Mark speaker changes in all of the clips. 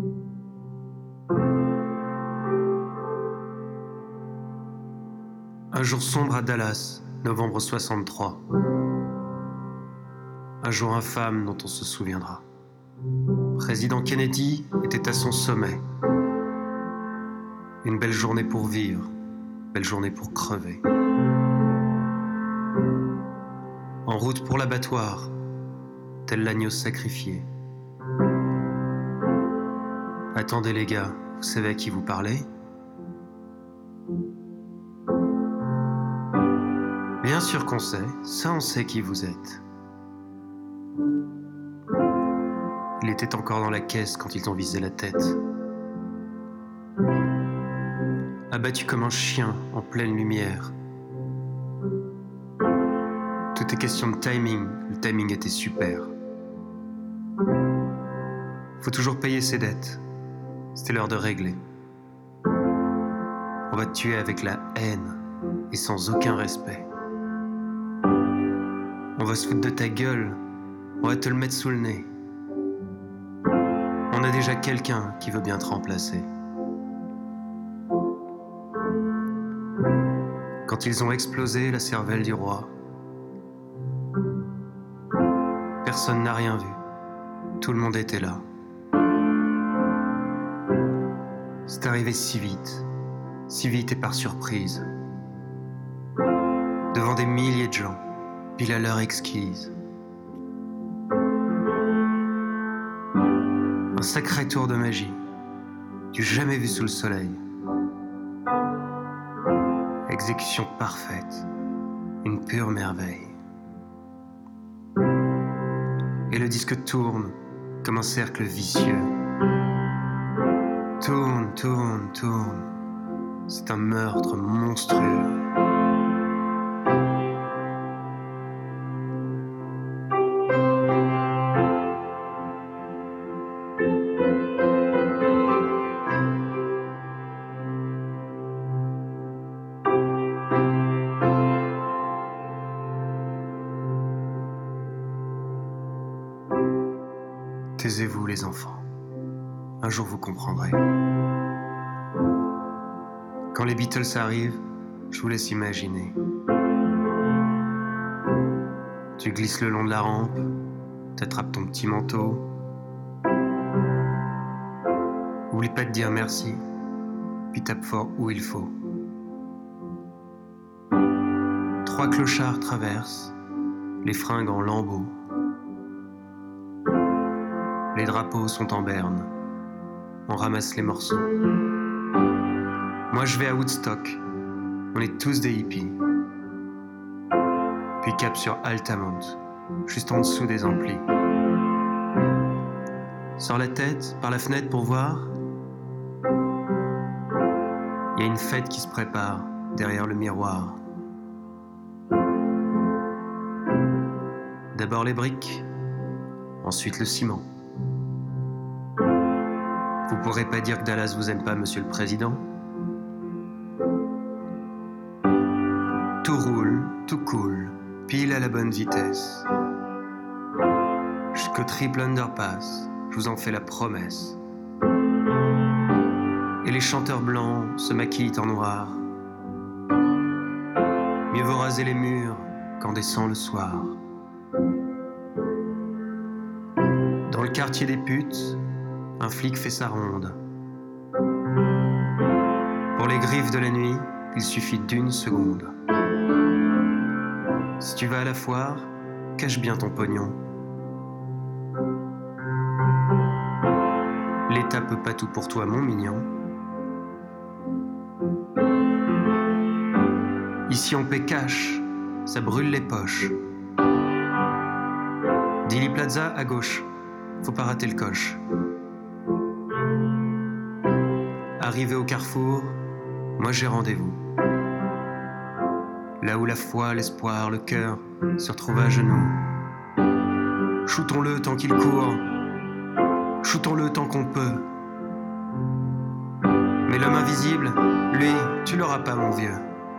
Speaker 1: Un jour sombre à Dallas, novembre 63. Un jour infâme dont on se souviendra. Président Kennedy était à son sommet. Une belle journée pour vivre, belle journée pour crever. En route pour l'abattoir, tel l'agneau sacrifié. Attendez les gars, vous savez à qui vous parlez ? Bien sûr qu'on sait, ça on sait qui vous êtes. Il était encore dans la caisse quand ils ont visé la tête. Abattu comme un chien en pleine lumière. Tout est question de timing, le timing était super. Faut toujours payer ses dettes. C'était l'heure de régler. On va te tuer avec la haine et sans aucun respect. On va se foutre de ta gueule, on va te le mettre sous le nez. On a déjà quelqu'un qui veut bien te remplacer. Quand ils ont explosé la cervelle du roi, personne n'a rien vu. Tout le monde était là. C'est arrivé si vite et par surprise. Devant des milliers de gens, pile à l'heure exquise. Un sacré tour de magie, du jamais vu sous le soleil. Exécution parfaite, une pure merveille. Et le disque tourne comme un cercle vicieux. Tourne, tourne, tourne. C'est un meurtre monstrueux. Taisez-vous les enfants, un jour vous comprendrez. Quand les Beatles arrivent, je vous laisse imaginer. Tu glisses le long de la rampe, t'attrapes ton petit manteau. Oublie pas de dire merci, puis tape fort où il faut. 3 clochards traversent, les fringues en lambeaux. Les drapeaux sont en berne, on ramasse les morceaux. Moi je vais à Woodstock, on est tous des hippies. Puis cap sur Altamont, juste en dessous des amplis. Sors la tête par la fenêtre pour voir. Il y a une fête qui se prépare derrière le miroir. D'abord les briques, ensuite le ciment. Vous pourrez pas dire que Dallas vous aime pas, monsieur le président. Tout roule, tout coule, pile à la bonne vitesse. Jusqu'au triple underpass, je vous en fais la promesse. Et les chanteurs blancs se maquillent en noir. Mieux vaut raser les murs quand descend le soir. Dans le quartier des putes, un flic fait sa ronde. Pour les griffes de la nuit, il suffit d'1 seconde. Si tu vas à la foire, cache bien ton pognon. L'État peut pas tout pour toi, mon mignon. Ici on paie cash, ça brûle les poches. Dilly Plaza à gauche, faut pas rater le coche. Arrivé au carrefour, moi j'ai rendez-vous. Là où la foi, l'espoir, le cœur se retrouvent à genoux. Shootons-le tant qu'il court, shootons-le tant qu'on peut. Mais l'homme invisible, lui, tu l'auras pas mon vieux.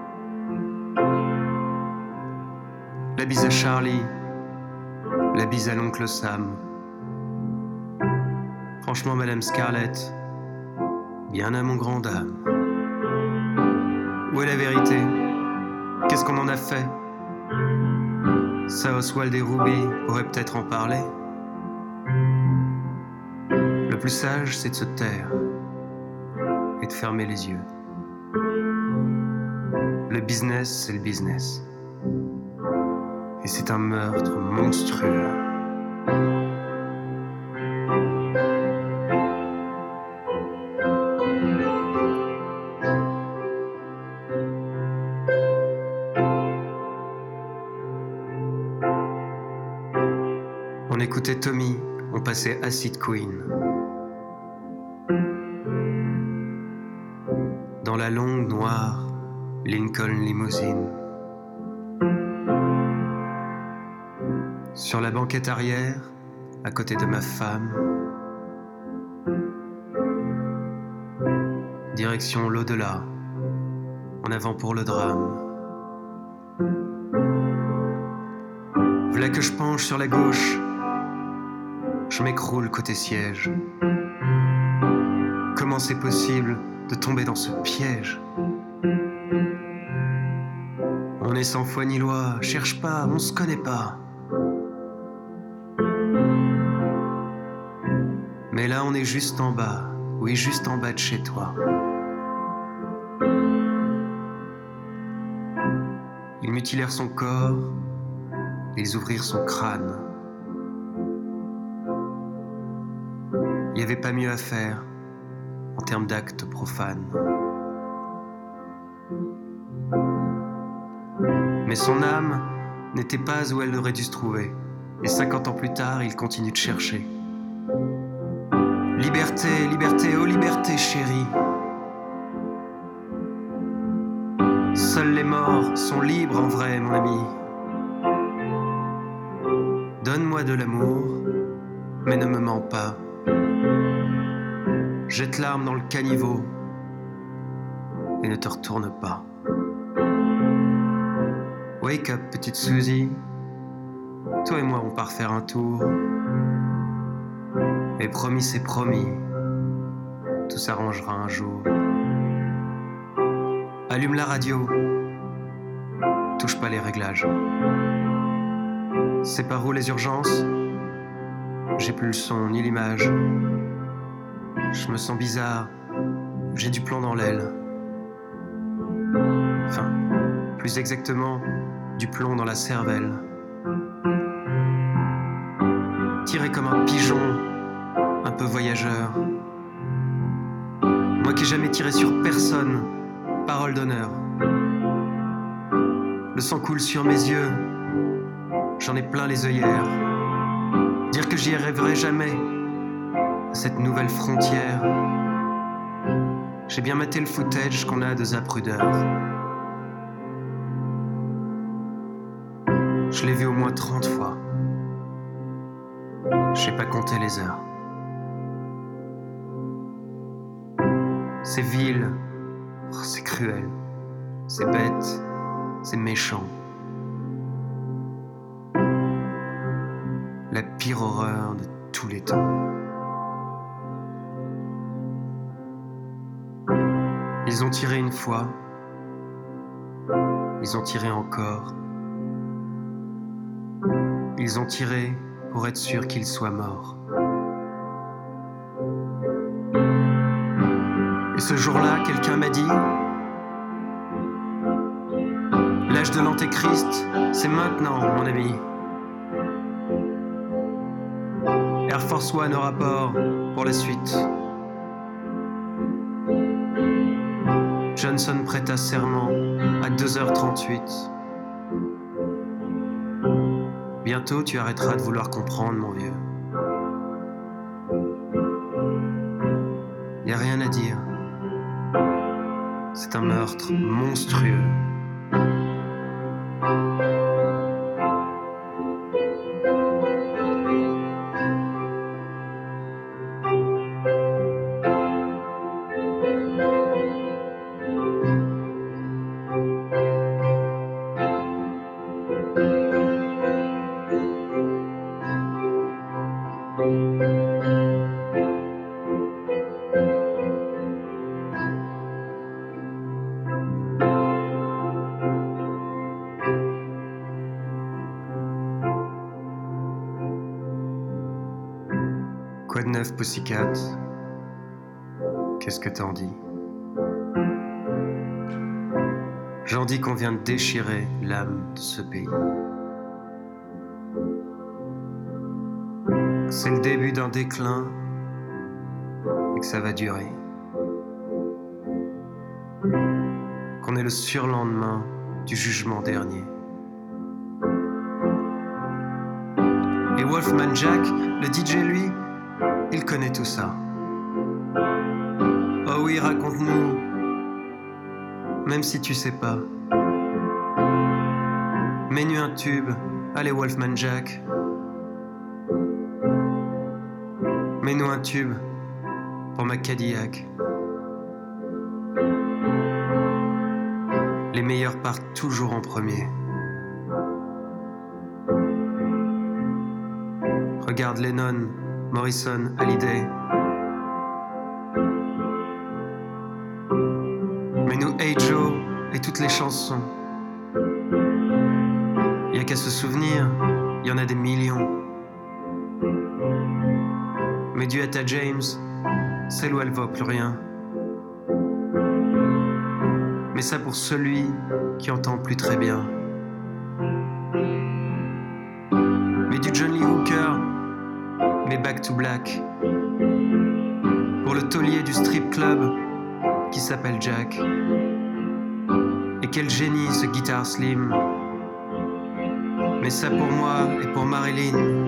Speaker 1: La bise à Charlie, la bise à l'oncle Sam. Franchement, Madame Scarlett, bien à mon grand dame. Où est la vérité? Qu'est-ce qu'on en a fait? Ça, Oswald et Ruby pourraient peut-être en parler. Le plus sage, c'est de se taire et de fermer les yeux. Le business, c'est le business. Et c'est un meurtre monstrueux. On écoutait Tommy, on passait Acid Queen. Dans la longue noire Lincoln Limousine. Sur la banquette arrière, à côté de ma femme. Direction l'au-delà, en avant pour le drame. Voilà que je penche sur la gauche, je m'écroule côté siège. Comment c'est possible de tomber dans ce piège? On est sans foi ni loi, cherche pas, on se connaît pas. Mais là on est juste en bas, oui juste en bas de chez toi. Ils mutilèrent son corps, ils ouvrirent son crâne. Il n'y avait pas mieux à faire en termes d'actes profanes. Mais son âme n'était pas où elle aurait dû se trouver. Et 50 ans plus tard, il continue de chercher. Liberté, liberté, oh liberté chérie. Seuls les morts sont libres en vrai, mon ami. Donne-moi de l'amour, mais ne me mens pas. Jette l'arme dans le caniveau et ne te retourne pas. Wake up, petite Suzy. Toi et moi, on part faire un tour. Et promis, c'est promis. Tout s'arrangera un jour. Allume la radio. Touche pas les réglages. C'est par où les urgences? J'ai plus le son ni l'image. Je me sens bizarre. J'ai du plomb dans l'aile. Enfin, plus exactement, du plomb dans la cervelle. Tiré comme un pigeon, un peu voyageur. Moi qui ai jamais tiré sur personne, parole d'honneur. Le sang coule sur mes yeux, j'en ai plein les œillères. Dire que j'y arriverai jamais, à cette nouvelle frontière. J'ai bien maté le footage qu'on a de Zapruder. Je l'ai vu au moins 30 fois. Je sais pas compter les heures. C'est vil, oh, c'est cruel, c'est bête, c'est méchant. La pire horreur de tous les temps. Ils ont tiré une fois, ils ont tiré encore. Ils ont tiré pour être sûrs qu'il soit mort. Et ce jour-là, quelqu'un m'a dit: l'âge de l'Antéchrist, c'est maintenant, mon ami. Air Force One au rapport pour la suite. Johnson prêta serment à 2h38. Bientôt, tu arrêteras de vouloir comprendre, mon vieux. Y a rien à dire. C'est un meurtre monstrueux. Quoi de neuf, Pussycat? Qu'est-ce que t'en dis? J'en dis qu'on vient de déchirer l'âme de ce pays. C'est le début d'un déclin et que ça va durer. Qu'on est le surlendemain du jugement dernier. Et Wolfman Jack, le DJ lui, il connaît tout ça. Oh oui, raconte-nous, même si tu sais pas. Mets-nous un tube, allez Wolfman Jack. Mets-nous un tube pour ma Cadillac. Les meilleurs partent toujours en premier. Regarde Lennon, Morrison, Hallyday. Mets-nous Hey Joe et toutes les chansons. Y a qu'à se souvenir, y en a des millions. Mais du Etta James, celle où elle vaut plus rien. Mais ça pour celui qui entend plus très bien. Mais du John Lee Hooker, mais Back to Black. Pour le taulier du strip club qui s'appelle Jack. Et quel génie ce Guitar Slim. Mais ça pour moi et pour Marilyn.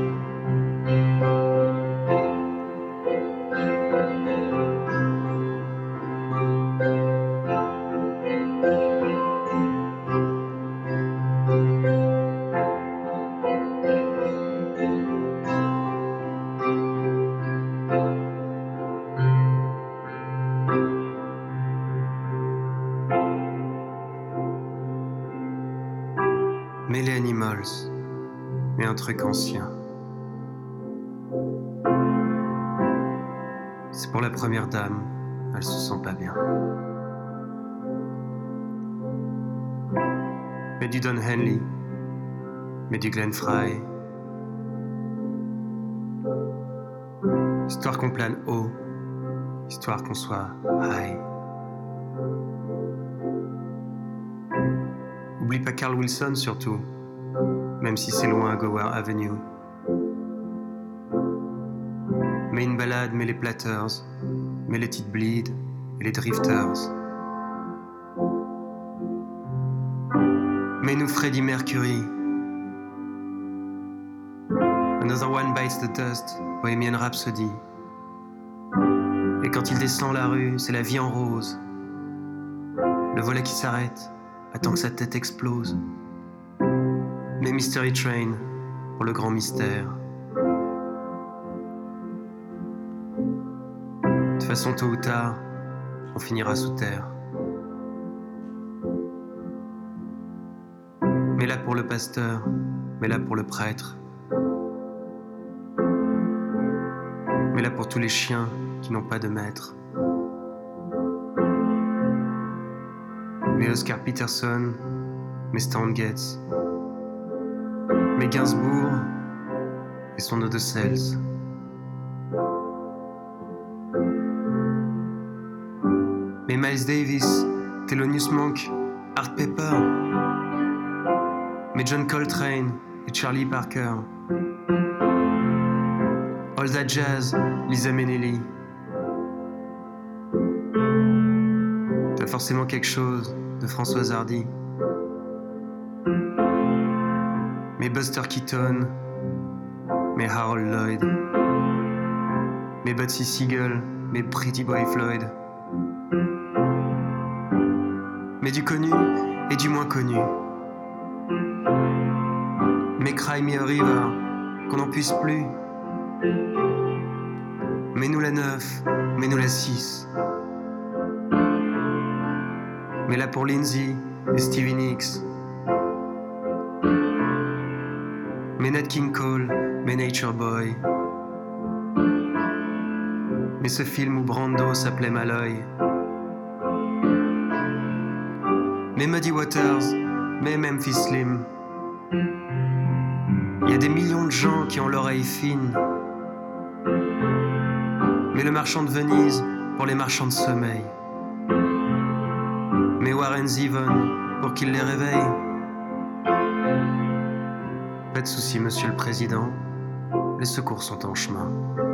Speaker 1: Mais les Animals, mais un truc ancien. C'est pour la première dame, elle se sent pas bien. Mais du Don Henley, mais du Glenn Frey. Histoire qu'on plane haut, histoire qu'on soit high. Oublie pas Carl Wilson surtout, même si c'est loin à Gower Avenue. Mets une balade, mets les Platters, mets les Tit Bleed et les Drifters. Mets-nous Freddie Mercury. Another One Bites the Dust, Bohemian Rhapsody. Et quand il descend la rue, c'est la vie en rose. Le volet qui s'arrête, attend que sa tête explose. Mais Mystery Train, pour le grand mystère. De toute façon, tôt ou tard, on finira sous terre. Mais là pour le pasteur, mais là pour le prêtre. Mais là pour tous les chiens qui n'ont pas de maître. Mais Oscar Peterson, mais Stan Getz, mais Gainsbourg et son eau de Cels. Mais Miles Davis, Thelonious Monk, Art Pepper, mais John Coltrane et Charlie Parker. All That Jazz, Liza Minnelli. T'as forcément quelque chose de Françoise Hardy. Mais Buster Keaton, mais Harold Lloyd, mais Butsy Siegel, mais Pretty Boy Floyd. Mais du connu et du moins connu. Mais Cry Me a River, qu'on n'en puisse plus. Mais nous la 9, mais nous la 6. Mais là pour Lindsay et Stevie Nicks. Mais Nat King Cole, mais Nature Boy. Mais ce film où Brando s'appelait Malloy. Mais Muddy Waters, mais Memphis Slim. Il y a des millions de gens qui ont l'oreille fine. mais le marchand de Venise pour les marchands de sommeil. Mais Warren Zevon pour qu'il les réveille. Pas de souci, monsieur le président, les secours sont en chemin.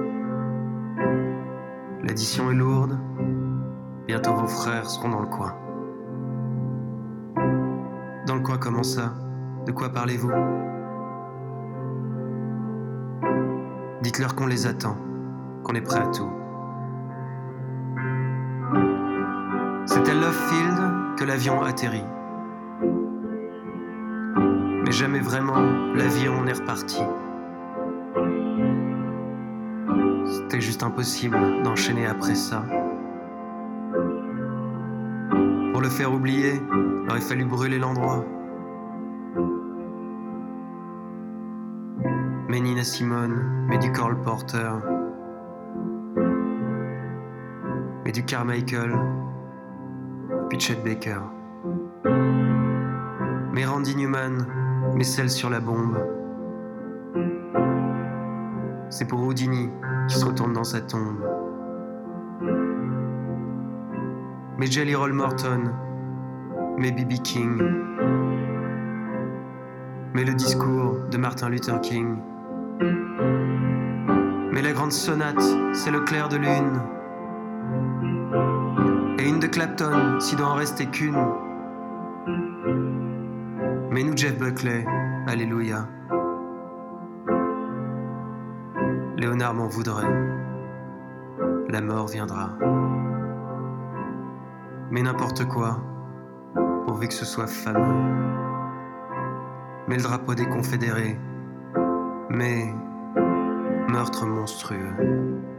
Speaker 1: L'addition est lourde, bientôt vos frères seront dans le coin. Dans le coin, comment ça? De quoi parlez-vous? Dites-leur qu'on les attend, qu'on est prêt à tout. C'est à Love Field que l'avion atterrit. Mais jamais vraiment l'avion n'est reparti. C'était juste impossible d'enchaîner après ça. Pour le faire oublier, il aurait fallu brûler l'endroit. Mais Nina Simone, mais du Cole Porter, mais du Carmichael, puis Chet Baker, mais Randy Newman, mais celle sur la bombe. C'est pour Houdini qui se retourne dans sa tombe. Mais Jelly Roll Morton, mais B.B. King, mais le discours de Martin Luther King. Mais la grande sonate, c'est le clair de lune. Et une de Clapton, s'il doit en rester qu'une. Mais nous Jeff Buckley, alléluia. Léonard m'en voudrait. La mort viendra. Mais n'importe quoi, pourvu que ce soit fameux. Mais le drapeau des confédérés. Mais meurtre monstrueux.